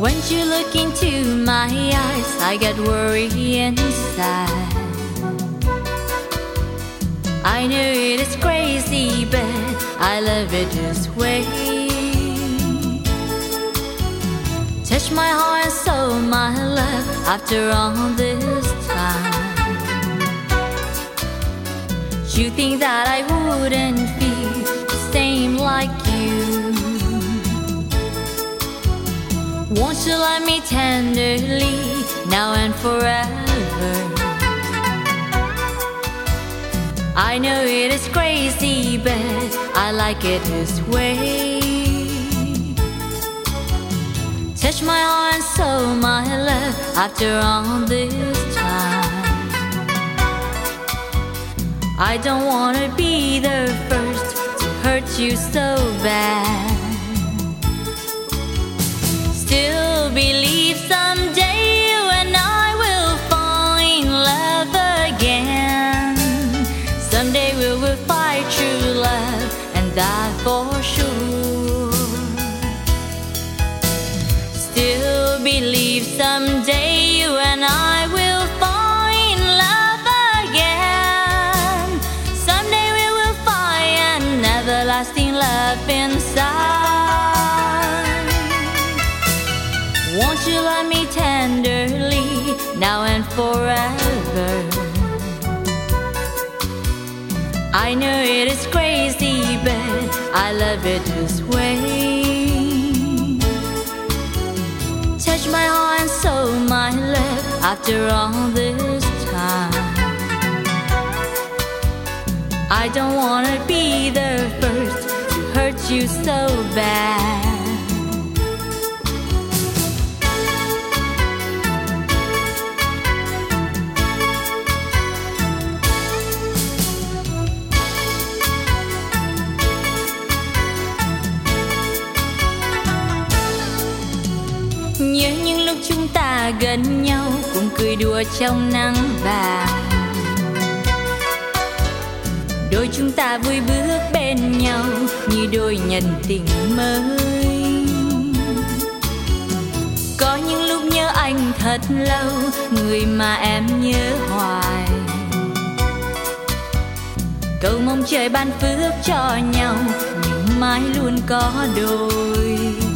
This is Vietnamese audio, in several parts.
When you look into my eyes, I get worried inside. I know it is crazy, but I love it this way. Touch my heart and soul, my love, after all this time. You think that I wouldn't feel the same like you? Won't you love me tenderly, now and forever? I know it is crazy, but I like it this way. Touch my heart and soul, my love, after all this time. I don't wanna be the first to hurt you so bad. Still believe someday you and I will fall in love again. Someday we will find true love and die for sure. Still believe someday you and I will fall in love again. Someday we will find an everlasting love inside. Won't you love me tenderly, now and forever? I know it is crazy, but I love it this way. Touch my heart and soul, my love, after all this time. I don't wanna be the first to hurt you so bad. Nhớ những lúc chúng ta gần nhau, cùng cười đùa trong nắng vàng. Đôi chúng ta vui bước bên nhau như đôi nhân tình mới. Có những lúc nhớ anh thật lâu, người mà em nhớ hoài. Cầu mong trời ban phước cho nhau, nhưng mãi luôn có đôi.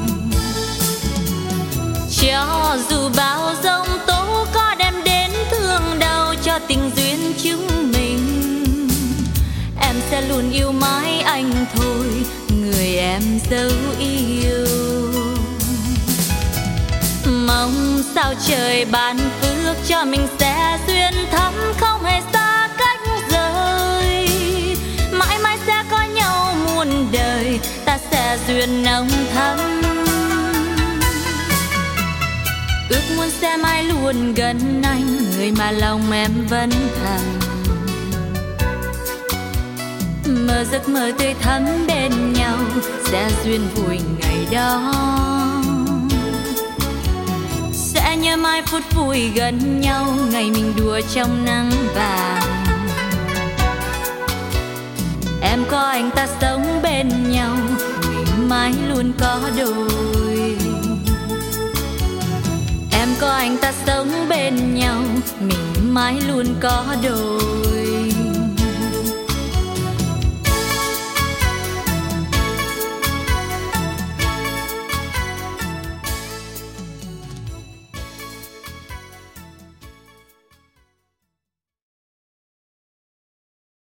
Cho dù bao giông tố có đem đến thương đau cho tình duyên chúng mình, em sẽ luôn yêu mãi anh thôi, người em dấu yêu. Mong sao trời ban phước cho mình sẽ duyên thắm không hề xa cách rời. Mãi mãi sẽ có nhau muôn đời, ta sẽ duyên nồng thắm. Ước muốn sẽ mãi luôn gần anh, người mà lòng em vẫn thầm. Mơ giấc mơ tươi thắm bên nhau, sẽ duyên vui ngày đó. Sẽ nhớ mãi phút vui gần nhau, ngày mình đùa trong nắng vàng. Em có anh ta sống bên nhau, mình mãi luôn có đôi. Em có anh ta sống bên nhau, mình mãi luôn có đôi.